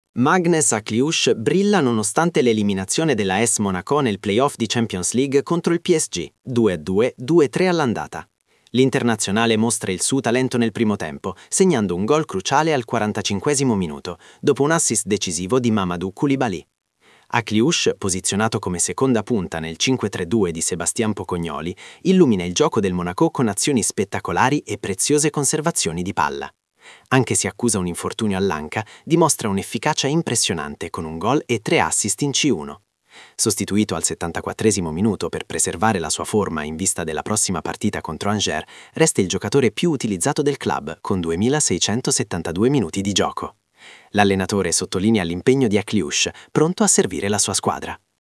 Magnus Akliouche brilla nonostante l'eliminazione della AS Monaco nel playoff di Champions League contro il PSG, 2-2, 2-3 all'andata. L'internazionale mostra il suo talento nel primo tempo, segnando un gol cruciale al 45esimo minuto, dopo un assist decisivo di Mamadou Koulibaly. Akliouche, posizionato come seconda punta nel 5-3-2 di Sébastien Pocognoli, illumina il gioco del Monaco con azioni spettacolari e preziose conservazioni di palla. Anche se accusa un infortunio all'anca, dimostra un'efficacia impressionante con un gol e 3 assist in C1. Sostituito al 74esimo minuto per preservare la sua forma in vista della prossima partita contro Angers, resta il giocatore più utilizzato del club con 2672 minuti di gioco. L'allenatore sottolinea l'impegno di Akliouche, pronto a servire la sua squadra.